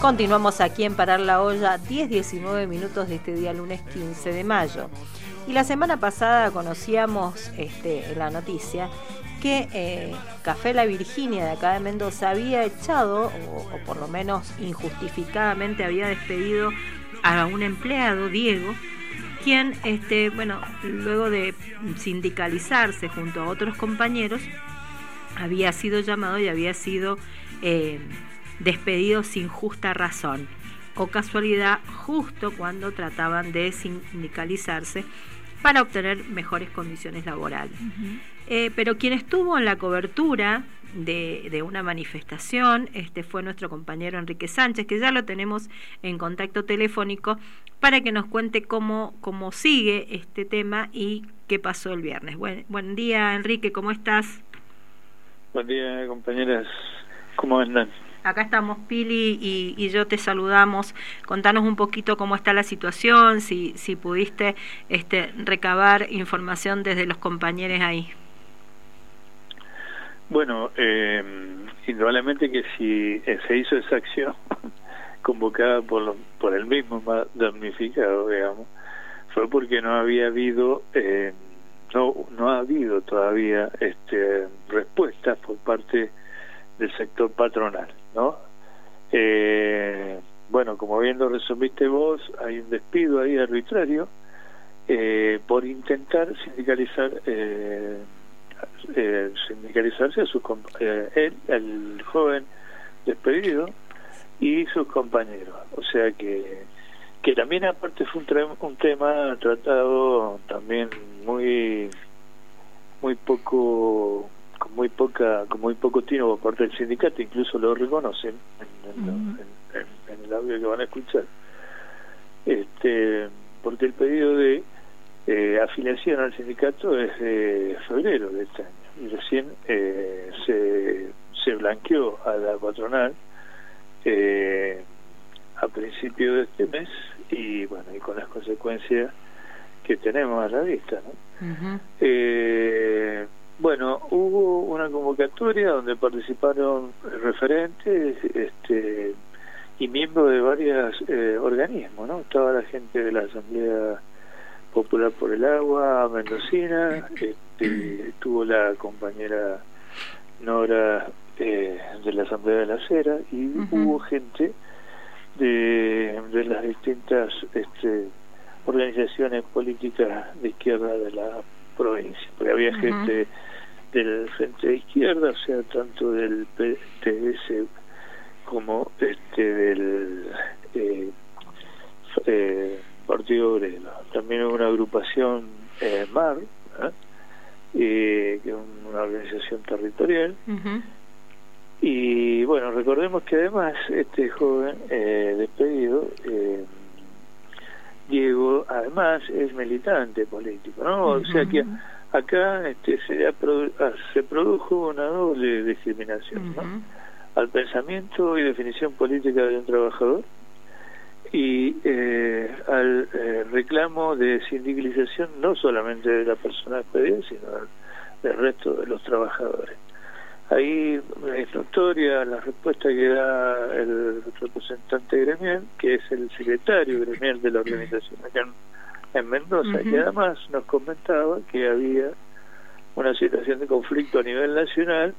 Continuamos aquí en Parar la Olla, 10-19 minutos de este día lunes 15 de mayo. Y la semana pasada conocíamos en la noticia que Café La Virginia de acá de Mendoza había echado, o por lo menos injustificadamente había despedido a un empleado, Diego, quien, luego de sindicalizarse junto a otros compañeros, había sido llamado y había sido despedido sin justa razón o casualidad, justo cuando trataban de sindicalizarse para obtener mejores condiciones laborales. Pero quien estuvo en la cobertura de una manifestación fue nuestro compañero Enrique Sánchez, que ya lo tenemos en contacto telefónico para que nos cuente cómo sigue este tema y qué pasó el viernes. Buen día, Enrique, ¿cómo estás? Buen día, compañeras, ¿cómo andan? Acá estamos, Pili y yo te saludamos. Contanos un poquito cómo está la situación, si pudiste recabar información desde los compañeros ahí. Bueno, indudablemente que si se hizo esa acción convocada por el mismo damnificado, digamos, fue porque no había habido no ha habido todavía respuestas por parte del sector patronal, ¿no? Bueno, como bien lo resumiste vos, hay un despido ahí arbitrario por intentar sindicalizarse a sus él, el joven despedido, y sus compañeros. O sea que también aparte fue un tema tratado también con muy poco tino por parte del sindicato, incluso lo reconocen en el audio que van a escuchar, porque el pedido de afiliación al sindicato es de febrero de este año y recién se blanqueó a la patronal a principio de este mes, y bueno, y con las consecuencias que tenemos a la vista, ¿no? Bueno, hubo una convocatoria donde participaron referentes y miembros de varios organismos, ¿no? Estaba la gente de la Asamblea Popular por el Agua mendocina, estuvo la compañera Nora de la Asamblea de la Acera, y hubo gente de las distintas organizaciones políticas de izquierda de la provincia, porque había gente del Frente de Izquierda, o sea, tanto del PTS como del Partido Obrero. También hubo una agrupación MAR, que es una organización territorial. Y bueno, recordemos que además este joven despedido, Diego, además es militante político, ¿no? O sea que acá se produjo una doble discriminación, ¿no? Al pensamiento y definición política de un trabajador, y al reclamo de sindicalización no solamente de la persona despedida, sino del resto de los trabajadores. Ahí es notoria la respuesta que da el representante gremial, que es el secretario gremial de la organización acá en Mendoza, que además nos comentaba que había una situación de conflicto a nivel nacional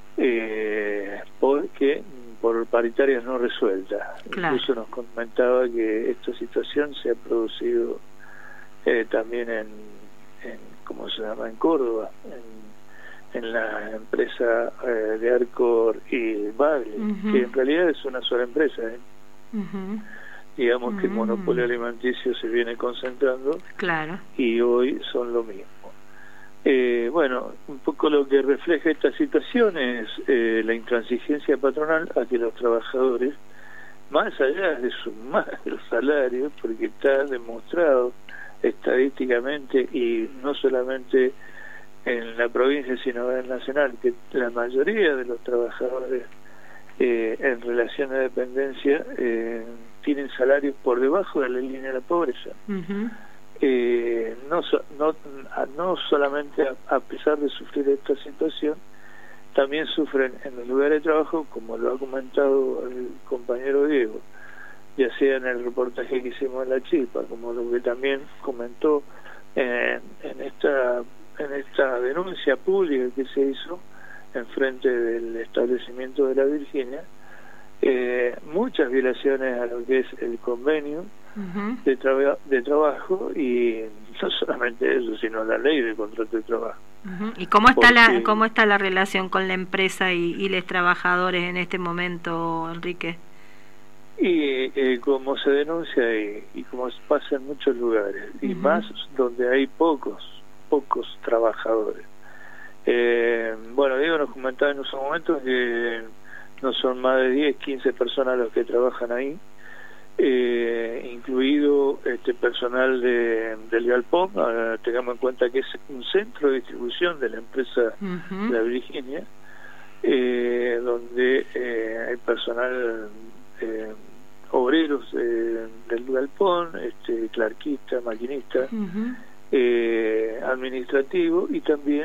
por paritarias no resueltas. Claro. Incluso nos comentaba que esta situación se ha producido también en ¿cómo se llama?, en Córdoba, en la empresa de Arcor y Bagle, que en realidad es una sola empresa, digamos que el monopolio alimenticio se viene concentrando, claro, y hoy son lo mismo. Bueno, un poco lo que refleja esta situación es la intransigencia patronal a que los trabajadores, más allá de sumar el salario, porque está demostrado estadísticamente, y no solamente en la provincia sino en nacional, que la mayoría de los trabajadores en relación de dependencia tienen salarios por debajo de la línea de la pobreza. No solamente a pesar de sufrir esta situación, también sufren en los lugares de trabajo, como lo ha comentado el compañero Diego, ya sea en el reportaje que hicimos en La Chispa, como lo que también comentó en esta denuncia pública que se hizo en frente del establecimiento de la Virginia, muchas violaciones a lo que es el convenio de trabajo, y no solamente eso, sino la ley de contrato de trabajo. ¿Y cómo está la relación con la empresa y los trabajadores en este momento, Enrique? Y como se denuncia y como pasa en muchos lugares, y más donde hay pocos trabajadores. Bueno, Diego nos comentaba en esos momentos que no son más de 10, 15 personas los que trabajan ahí, incluido personal del galpón. Tengamos en cuenta que es un centro de distribución de la empresa La Virginia, donde hay personal, obreros del galpón, clerquista, maquinista, administrativo, y también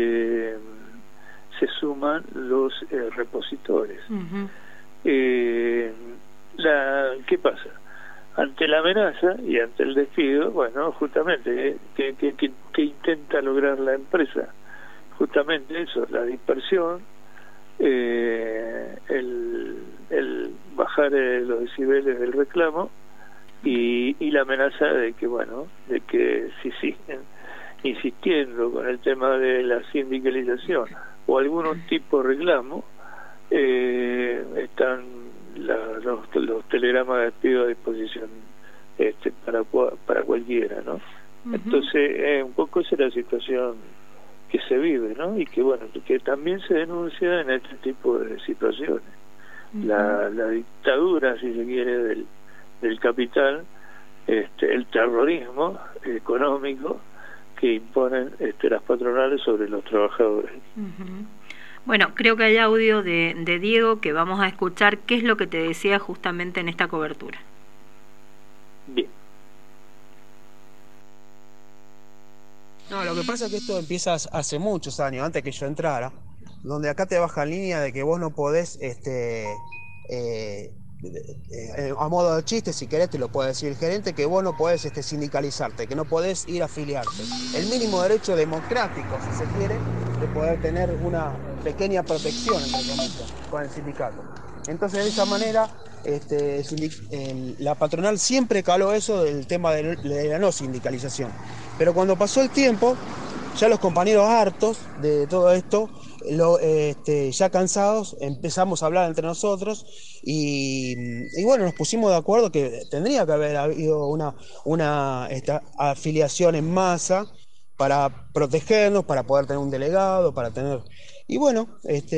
se suman los repositores. ¿Qué pasa? Ante la amenaza y ante el despido, bueno, justamente, ¿qué intenta lograr la empresa? Justamente eso, la dispersión, el bajar los decibeles del reclamo, y la amenaza de que si siguen insistiendo con el tema de la sindicalización o algún tipo de reclamo, están los telegramas de despido a disposición para cualquiera, ¿no? Entonces un poco esa es la situación que se vive, ¿no? Y que también se denuncia en este tipo de situaciones. La dictadura, si se quiere, del capital, el terrorismo económico que imponen las patronales sobre los trabajadores. Bueno, creo que hay audio de Diego que vamos a escuchar. ¿Qué es lo que te decía justamente en esta cobertura? Bien. No, lo que pasa es que esto empieza hace muchos años, antes que yo entrara, donde acá te baja en línea de que vos no podés, a modo de chiste, si querés te lo puede decir el gerente, que vos no podés sindicalizarte, que no podés ir a afiliarte. El mínimo derecho democrático, si se quiere, de poder tener una pequeña protección, entre comillas, con el sindicato. Entonces, de esa manera, la patronal siempre caló eso del tema de la no sindicalización. Pero cuando pasó el tiempo, ya los compañeros hartos de todo esto, ya cansados, empezamos a hablar entre nosotros y bueno, nos pusimos de acuerdo que tendría que haber habido una afiliación en masa para protegernos, para poder tener un delegado, para tener... Y bueno,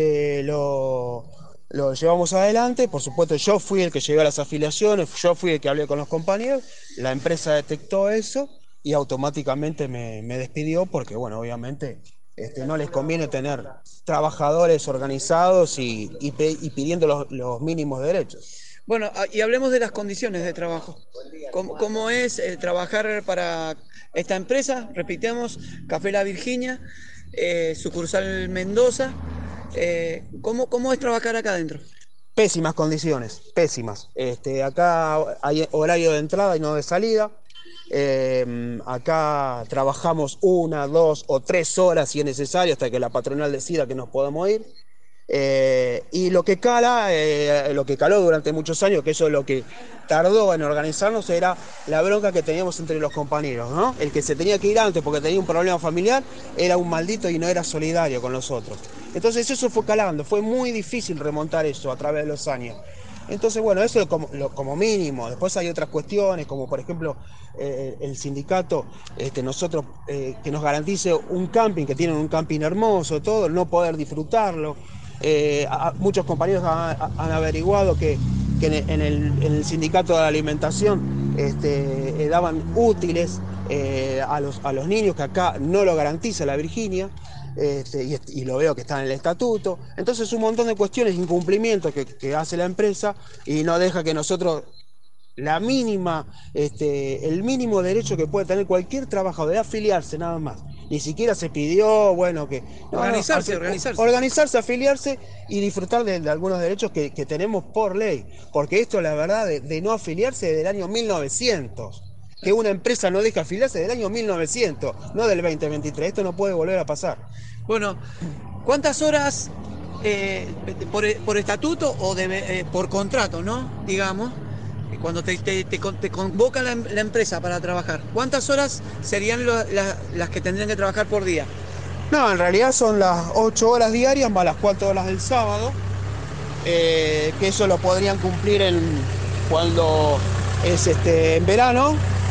lo llevamos adelante. Por supuesto, yo fui el que llevé a las afiliaciones, yo fui el que hablé con los compañeros, la empresa detectó eso y automáticamente me despidió porque, bueno, obviamente no les conviene tener trabajadores organizados y pidiendo los mínimos derechos. Bueno, y hablemos de las condiciones de trabajo. ¿Cómo es trabajar para esta empresa? Repitamos, Café La Virginia, sucursal Mendoza. ¿Cómo es trabajar acá adentro? Pésimas condiciones, pésimas. Acá hay horario de entrada y no de salida. Acá trabajamos 1, 2 o 3 horas si es necesario hasta que la patronal decida que nos podemos ir. Y lo que caló durante muchos años, que eso es lo que tardó en organizarnos, era la bronca que teníamos entre los compañeros, ¿no? El que se tenía que ir antes porque tenía un problema familiar era un maldito y no era solidario con los otros. Entonces eso fue calando, fue muy difícil remontar eso a través de los años. Entonces, bueno, eso es como mínimo. Después hay otras cuestiones, como por ejemplo el sindicato, nosotros que nos garantice un camping, que tienen un camping hermoso, todo, no poder disfrutarlo. Muchos compañeros han averiguado que en el sindicato de la alimentación daban útiles a los niños, que acá no lo garantiza La Virginia. Y lo veo que está en el estatuto. Entonces un montón de cuestiones, incumplimientos que hace la empresa y no deja que nosotros el mínimo derecho que puede tener cualquier trabajador de afiliarse nada más. Ni siquiera se pidió, bueno, que... Organizarse, afiliarse y disfrutar de algunos derechos que tenemos por ley. Porque esto, la verdad, de no afiliarse desde el año 1900. Que una empresa no deja afiliarse del año 1900, no del 2023. Esto no puede volver a pasar. Bueno, ¿cuántas horas por estatuto o por contrato, ¿no? Digamos, cuando te convoca la empresa para trabajar, ¿cuántas horas serían las que tendrían que trabajar por día? No, en realidad son las 8 horas diarias más las 4 horas del sábado, que eso lo podrían cumplir cuando es en verano.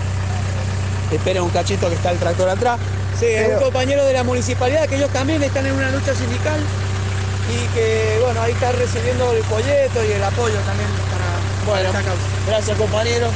Espera un cachito que está el tractor atrás. Sí, es un compañero de la municipalidad, que ellos también están en una lucha sindical y que, bueno, ahí está recibiendo el folleto y el apoyo también para esta causa. Gracias, compañero.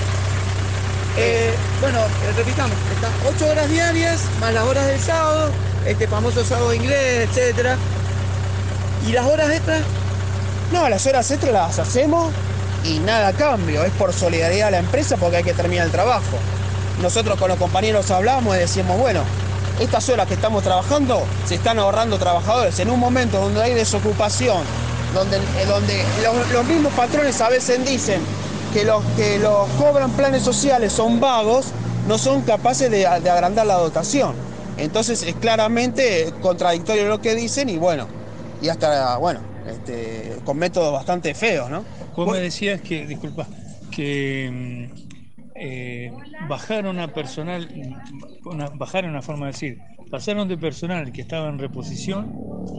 Bueno, repitamos, estas 8 horas diarias, más las horas del sábado, este famoso sábado inglés, etcétera. ¿Y las horas extras? No, las horas extras las hacemos y nada a cambio, es por solidaridad a la empresa porque hay que terminar el trabajo. Nosotros con los compañeros hablamos y decimos, bueno, estas horas que estamos trabajando se están ahorrando trabajadores. En un momento donde hay desocupación, donde los mismos patrones a veces dicen que los cobran planes sociales son vagos, no son capaces de agrandar la dotación. Entonces es claramente contradictorio lo que dicen y bueno, y hasta, bueno, con métodos bastante feos, ¿no? Vos me decías que, disculpa, que... bajaron a personal, bajaron una forma de decir, pasaron de personal que estaba en reposición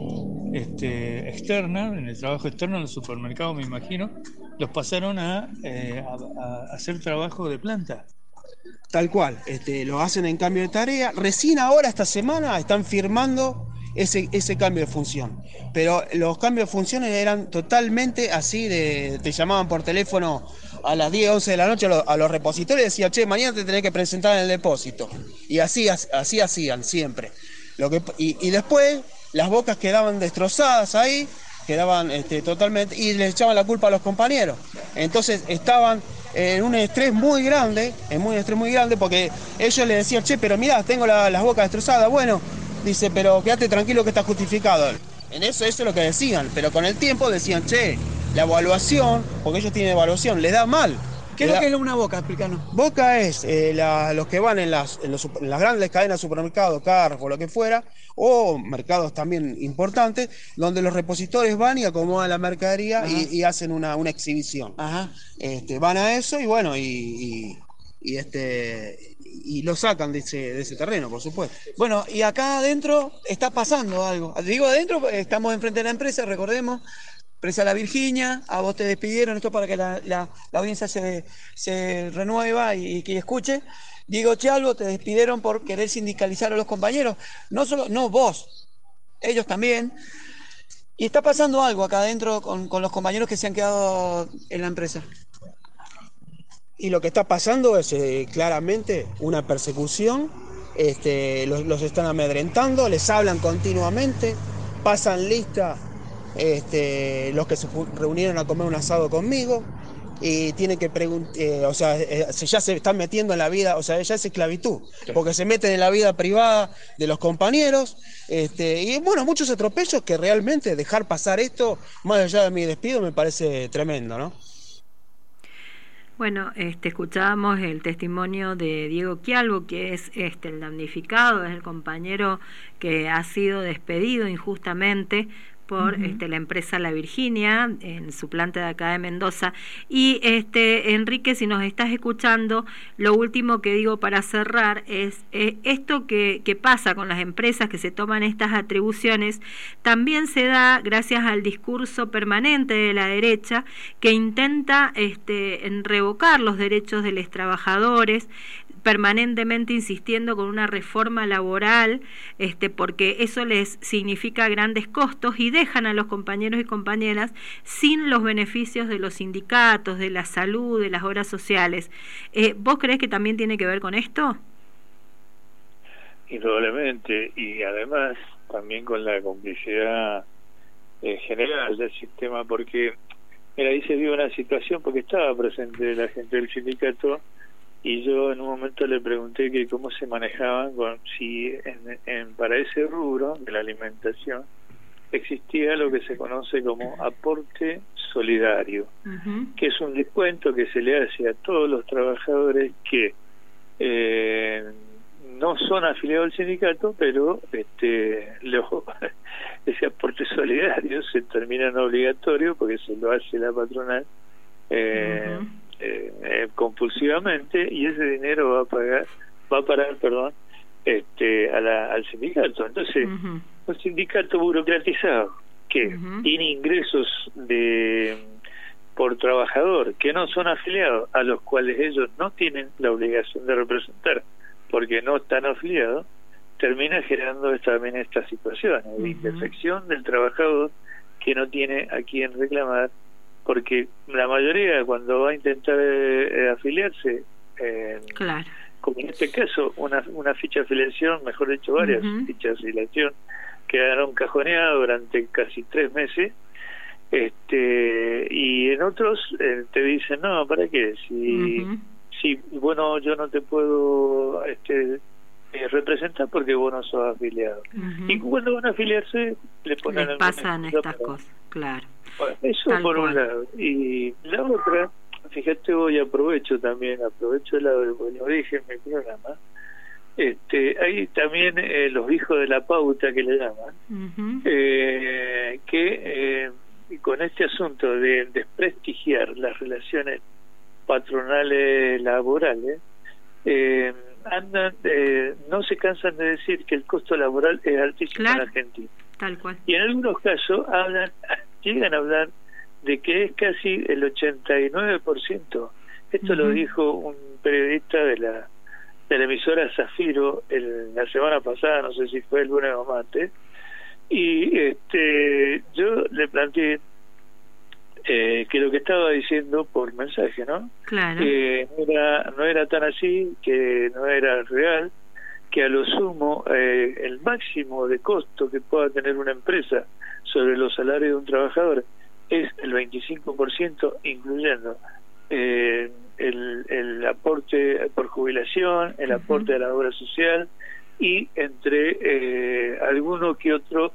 externa, en el trabajo externo en el supermercado, me imagino, los pasaron a hacer trabajo de planta. Tal cual, lo hacen en cambio de tarea. Recién ahora, esta semana, están firmando ese cambio de función. Pero los cambios de funciones eran totalmente así, te llamaban por teléfono a las 10, 11 de la noche a los repositorios y decían, che, mañana te tenés que presentar en el depósito. Y así hacían siempre. Y después las bocas quedaban destrozadas ahí, quedaban totalmente, y les echaban la culpa a los compañeros. Entonces estaban en un estrés muy grande, porque ellos le decían, che, pero mirá, tengo las bocas destrozadas. Bueno, dice, pero quédate tranquilo que está justificado. En eso es lo que decían, pero con el tiempo decían, che, la evaluación, porque ellos tienen evaluación, le da mal. ¿Qué es lo que es una boca? Explícanos. Boca es los que van en las grandes cadenas de supermercados, Carrefour, lo que fuera, o mercados también importantes, donde los repositores van y acomodan la mercadería y hacen una exhibición. Ajá. Van a eso y bueno, y lo sacan de ese terreno, por supuesto. Bueno, y acá adentro está pasando algo. Digo adentro, estamos enfrente de la empresa, recordemos. Empresa La Virginia, a vos te despidieron, esto para que la audiencia se renueva y que escuche. Diego Chialvo, te despidieron por querer sindicalizar a los compañeros, no vos, ellos también. Y está pasando algo acá adentro con los compañeros que se han quedado en la empresa. Y lo que está pasando es claramente una persecución, los están amedrentando, les hablan continuamente, pasan lista los que se reunieron a comer un asado conmigo y tienen que preguntar, ya se están metiendo en la vida, ya es esclavitud, porque se meten en la vida privada de los compañeros, y bueno, muchos atropellos que realmente dejar pasar esto, más allá de mi despido, me parece tremendo, ¿no? Bueno, escuchábamos el testimonio de Diego Chialvo, que es el damnificado, es el compañero que ha sido despedido injustamente por la empresa La Virginia en su planta de acá de Mendoza. Y Enrique, si nos estás escuchando, lo último que digo para cerrar es esto que pasa con las empresas que se toman estas atribuciones, también se da gracias al discurso permanente de la derecha que intenta revocar los derechos de los trabajadores, permanentemente insistiendo con una reforma laboral, porque eso les significa grandes costos y dejan a los compañeros y compañeras sin los beneficios de los sindicatos, de la salud, de las obras sociales. ¿Vos creés que también tiene que ver con esto? Indudablemente, y además también con la complicidad general del sistema, porque, mira, ahí se dio una situación, porque estaba presente la gente del sindicato, y yo en un momento le pregunté que cómo se manejaban si para ese rubro de la alimentación existía lo que se conoce como aporte solidario, que es un descuento que se le hace a todos los trabajadores que no son afiliados al sindicato, pero ese aporte solidario se termina en obligatorio porque se lo hace la patronal compulsivamente, y ese dinero va a parar al sindicato. Entonces, un sindicato burocratizado que tiene ingresos por trabajador que no son afiliados, a los cuales ellos no tienen la obligación de representar porque no están afiliados, termina generando también estas situaciones de indefección del trabajador que no tiene a quien reclamar, porque la mayoría cuando va a intentar afiliarse, claro, como en este caso una ficha de afiliación, mejor dicho varias fichas de afiliación, quedaron cajoneadas durante casi 3 meses, y en otros te dicen, no, ¿para qué? Si bueno, yo no te puedo representar porque vos no sos afiliado. Y cuando van a afiliarse le ponen, les pasan estas cosas, claro. Bueno, eso tal por un lado. Y la otra, fíjate, hoy aprovecho el lado de, como dije en mi programa, hay también los hijos de la pauta que le llaman, que con este asunto de desprestigiar las relaciones patronales laborales, no se cansan de decir que el costo laboral es altísimo, claro, en Argentina. Tal cual. Y en algunos casos llegan a hablar de que es casi el 89%. Esto lo dijo un periodista de la emisora Zafiro la semana pasada, no sé si fue el lunes o martes, y yo le planteé que lo que estaba diciendo por mensaje, ¿no? Claro. No era tan así, que no era real, que a lo sumo el máximo de costo que pueda tener una empresa sobre los salarios de un trabajador es el 25%, incluyendo el aporte por jubilación, el aporte de la obra social, y entre alguno que otro,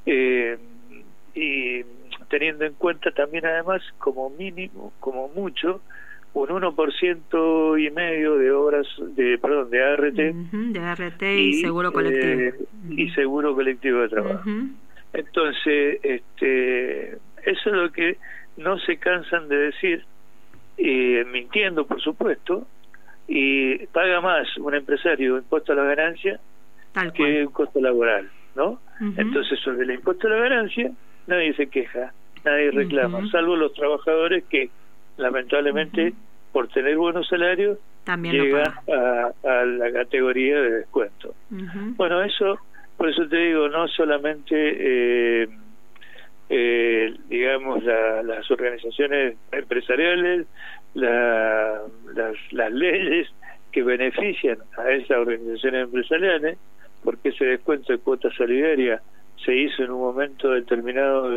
y teniendo en cuenta también además como mínimo, como mucho, un 1% y medio de horas de ART, de ART y seguro colectivo, y seguro colectivo de trabajo. Entonces, eso es lo que no se cansan de decir, mintiendo por supuesto, y paga más un empresario impuesto a la ganancia que un costo laboral, ¿no? Entonces, sobre el impuesto a la ganancia nadie se queja, nadie reclama, salvo los trabajadores que lamentablemente por tener buenos salarios también llegan a la categoría de descuento. Bueno, eso, por eso te digo, no solamente digamos las organizaciones empresariales, las leyes que benefician a esas organizaciones empresariales, porque ese descuento de cuota solidaria se hizo en un momento determinado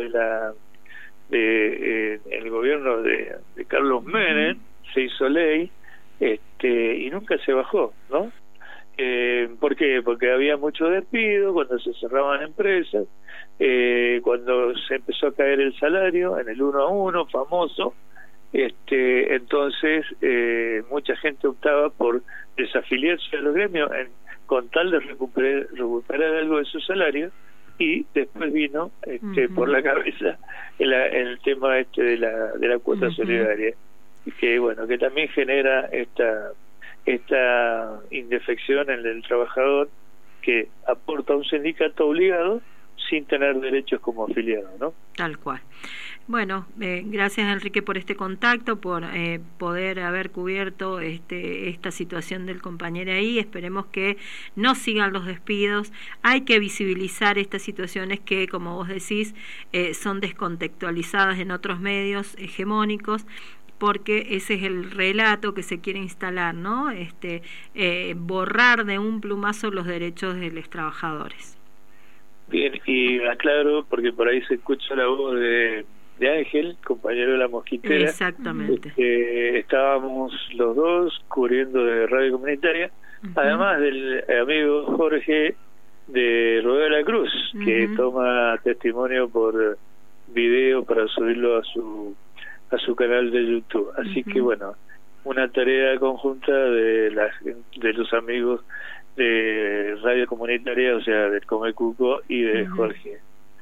el gobierno de Carlos Menem, se hizo ley, y nunca se bajó, ¿no? ¿Por qué? Porque había mucho despido cuando se cerraban empresas, cuando se empezó a caer el salario en el 1 a 1 famoso, entonces mucha gente optaba por desafiliarse a los gremios con tal de recuperar algo de su salario, y después vino por la cabeza el tema de la cuota solidaria, que bueno, que también genera esta indefección en el trabajador que aporta a un sindicato obligado sin tener derechos como afiliado, ¿no? Tal cual. Bueno, gracias Enrique por este contacto, por poder haber cubierto esta situación del compañero ahí. Esperemos que no sigan los despidos. Hay que visibilizar estas situaciones que, como vos decís, son descontextualizadas en otros medios hegemónicos, porque ese es el relato que se quiere instalar, ¿no? Borrar de un plumazo los derechos de los trabajadores. Bien, y aclaro, porque por ahí se escucha la voz de de Ángel, compañero de La Mosquitera. Exactamente. Estábamos los dos cubriendo de radio comunitaria, además del amigo Jorge de Rodeo de la Cruz, que toma testimonio por video para subirlo a su canal de YouTube. Así que bueno, una tarea conjunta de los amigos de radio comunitaria, o sea, del Comecuco y de Jorge,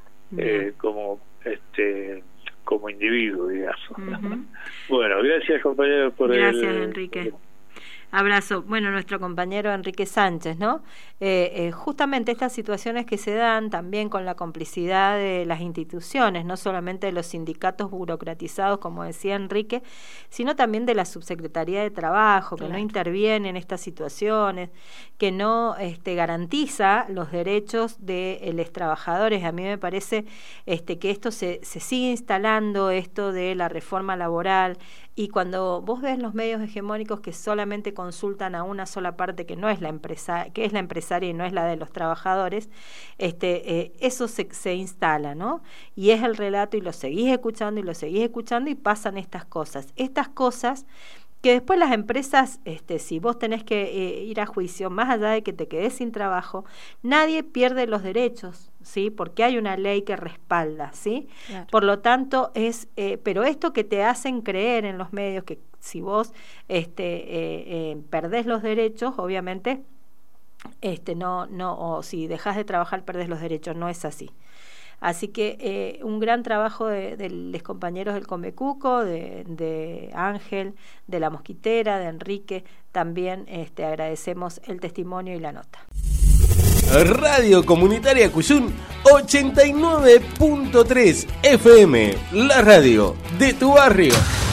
como individuo, digamos. Bueno, gracias, compañeros, por Gracias, Enrique. Abrazo. Bueno, nuestro compañero Enrique Sánchez, ¿no? Justamente estas situaciones que se dan también con la complicidad de las instituciones, no solamente de los sindicatos burocratizados, como decía Enrique, sino también de la Subsecretaría de Trabajo, que no interviene en estas situaciones, que no garantiza los derechos de los trabajadores. A mí me parece que esto se sigue instalando, esto de la reforma laboral, y cuando vos ves los medios hegemónicos que solamente consultan a una sola parte, que no es la empresa, que es la empresaria y no es la de los trabajadores, eso se instala, ¿no? Y es el relato, y lo seguís escuchando y pasan estas cosas que después las empresas, si vos tenés que ir a juicio, más allá de que te quedes sin trabajo, nadie pierde los derechos, ¿sí? Porque hay una ley que respalda, ¿sí? Claro. Por lo tanto, pero esto que te hacen creer en los medios, que si vos perdés los derechos, obviamente, o si dejás de trabajar perdés los derechos, no es así. Así que un gran trabajo de los compañeros del Comecuco, de Ángel, de La Mosquitera, de Enrique. También agradecemos el testimonio y la nota. Radio Comunitaria Cuyún 89.3 FM, la radio de tu barrio.